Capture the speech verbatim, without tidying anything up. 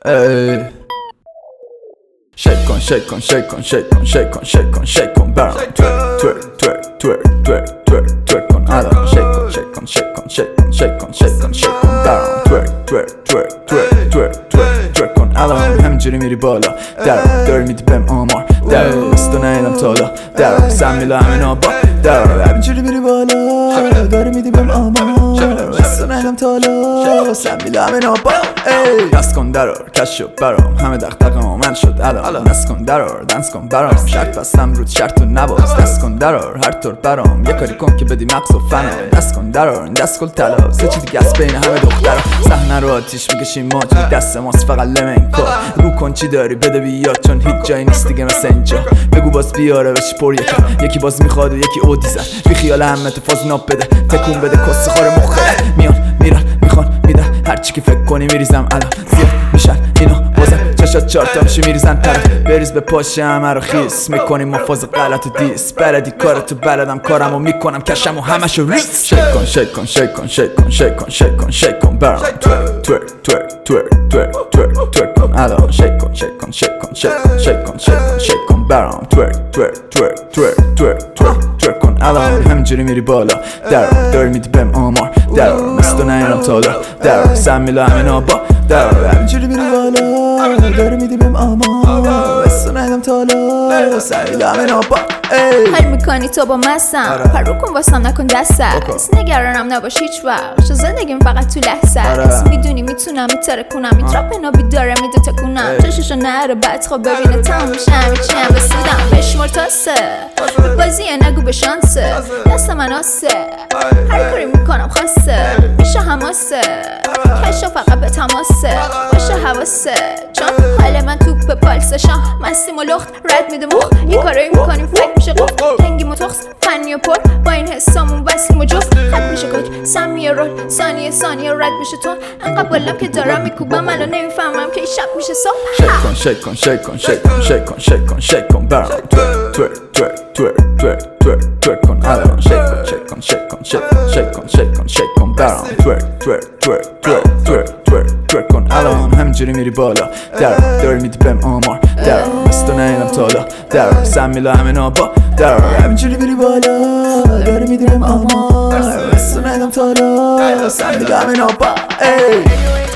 ای شیک کن شیک کن شیک کن شیک کن شیک کن شیک کن شیک کن برام تویر تویر تویر تویر تویر تویر کن الان شیک کن شیک کن شیک کن شیک کن شیک کن شیک کن شیک کن برام تویر تویر تویر تویر تویر تویر تویر کن الان همینجوری میری بالا در داری میدی بهم آمار در تو نیدم تا حالا در سم میلا همین آبا در همینجوری میری بالا داری میدی بهم آمار تو نیدم تا حالا سم میلا همین آبا دست کن درار کش شد برام همه دغدغه‌ام من شد الان دست کن درار دنس کن برام شرط بستم رود شرط و نباز دست کن درار هر طور برام یه کاری کن که بدی مغز و فنا دست کن درار دست کن طلا سه چی دیگه است بین همه دخترا صحنه رو آتیش میکشیم ما توی دست ماست فقط لمنکو رو کن چی داری بده بیاد چون هیچ جایی نیست دیگه مثل اینجا بگو باز بیاره بشی پر یکم یکی باز میخواد و یکی اودی زد بی خیال همه تو فاز ناب بده تکون بده کس خار مخه میان میرن میخوان میده هر چی که فکر کنی میریزم الان زیاد میشن اینا بازم چشات چهار تا میشه میریزن طرف بریز به پاشه همه رو خیس میکنیم ما فاز غلط و دیس بلدی کارتو بلدم کارمو میکنم کشمو همشو ریس شیک کن شیک کن شیک کن شیک کن شیک کن شیک کن شیک کن برام تویر تویر تویر تویر تویر تویر تویر کن الان شیک کن شیک کن شیک کن شیک کن شیک کن شیک کن شیک کن برام تویر تویر تویر تویر تویر تویر تویر کن الان همینجوری میری بالا در داری میدی بهم آمار در مثل تو نیدم تا حالا در سم میلا همین آبا در همینجوری میری بالا داری میدی بهم آمار مثل تو نیدم تا حالا سم میلا همین آبا حال میکنی تو با مستم پرو کن واسم نکن دست است نگرانم نباش هیچ وقت چون زندگیم فقط تو لحظه است میدونی میتونم میتره کنم میترا پنابی داره میدو تکونم چششو نره بعد خواب ببینه تمام میشه همه چی هم رسیدم بشمار تاسه به بازیه نگو به شانسه دست من آسه هر کاری میکنم خاصه میشه هماسه کشا فقط به تماسه باشه حواسه چون حال من توپ پالسشم مستیم و لخت رد میده مخ یه کارایی میکنیم فکر میشه قفت تنگیم و تخص فنی و پر با این حسامون وصلیم و جفت خط میشه کاک سمیه رول ثانیه ثانیه رد میشه تون انقدر بالم که دارم میکوبم الان نمیفهمم که شب میشه صبح شیک کن شیک کن شیک کن شیک کن شیک کن شیک کن شیک کن برام تویر تویر تویر تویر تویر تویر تویر کن الان شیک کن شیک کن شیک کن شیک کن شیک کن شیک کن شیک کن برام تویر تویر تویر تویر تویر تویر تویر کن الان همینجوری میری بالا در داری میدی بهم آمار در مثل تو نیدم تا حالا در سم میلا همین آبا در همینجوری میری بالا داری میدی بهم آمار مثل تو نیدم تا حالا سم میلا همین آبا